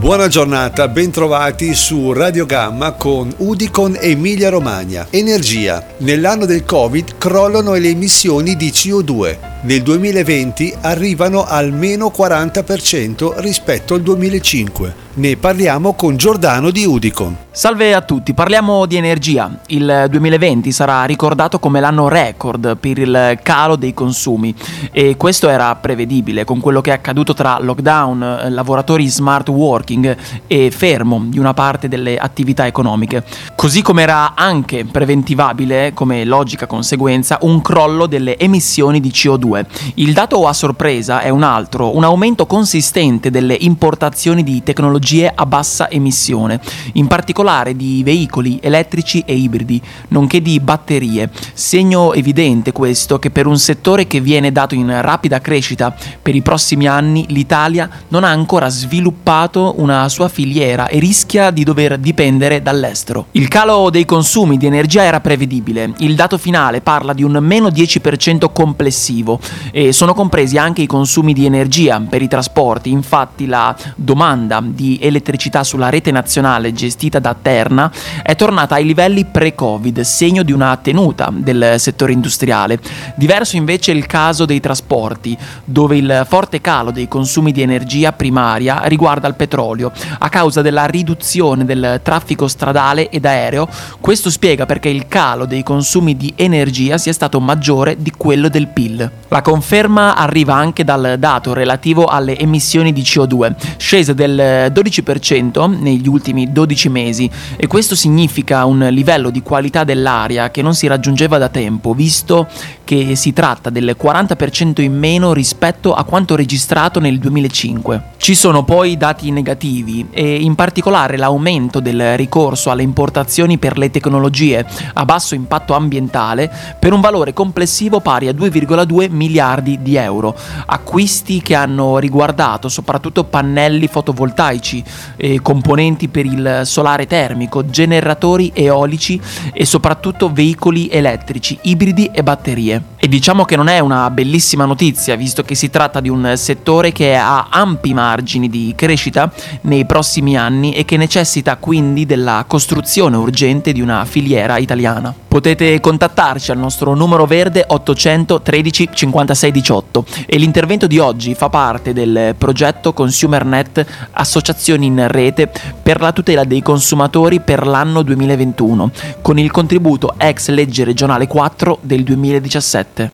Buona giornata, bentrovati su Radio Gamma con Udicon Emilia Romagna. Energia. Nell'anno del Covid crollano le emissioni di CO2. Nel 2020 arrivano al meno 40% rispetto al 2005. Ne parliamo con Giordano di Udicon. Salve a tutti, parliamo di energia. Il 2020 sarà ricordato come l'anno record per il calo dei consumi e questo era prevedibile con quello che è accaduto tra lockdown, lavoratori smart working e fermo di una parte delle attività economiche. Così come era anche preventivabile, come logica conseguenza, un crollo delle emissioni di CO2. Il dato a sorpresa è un altro, un aumento consistente delle importazioni di tecnologie a bassa emissione, in particolare di veicoli elettrici e ibridi, nonché di batterie. Segno evidente questo che per un settore che viene dato in rapida crescita per i prossimi anni, l'Italia non ha ancora sviluppato una sua filiera e rischia di dover dipendere dall'estero. Il calo dei consumi di energia era prevedibile. Il dato finale parla di un meno 10% complessivo e sono compresi anche i consumi di energia per i trasporti. Infatti la domanda di elettricità sulla rete nazionale gestita da Terna è tornata ai livelli pre-Covid, segno di una tenuta del settore industriale. Diverso invece il caso dei trasporti, dove il forte calo dei consumi di energia primaria riguarda il petrolio a causa della riduzione del traffico stradale ed aereo. Questo spiega perché il calo dei consumi di energia sia stato maggiore di quello del PIL. La conferma arriva anche dal dato relativo alle emissioni di CO2, scese del 12% negli ultimi 12 mesi, e questo significa un livello di qualità dell'aria che non si raggiungeva da tempo, visto che si tratta del 40% in meno rispetto a quanto registrato nel 2005. Ci sono poi dati negativi e in particolare l'aumento del ricorso alle importazioni per le tecnologie a basso impatto ambientale per un valore complessivo pari a 2,2 miliardi di euro, acquisti che hanno riguardato soprattutto pannelli fotovoltaici, componenti per il solare termico, generatori eolici e soprattutto veicoli elettrici, ibridi e batterie. E diciamo che non è una bellissima notizia, visto che si tratta di un settore che ha ampi margini di crescita nei prossimi anni e che necessita quindi della costruzione urgente di una filiera italiana. Potete contattarci al nostro numero verde 800 13 56 18 e l'intervento di oggi fa parte del progetto ConsumerNet, associazioni in rete per la tutela dei consumatori per l'anno 2021, con il contributo ex legge regionale 4 del 2017.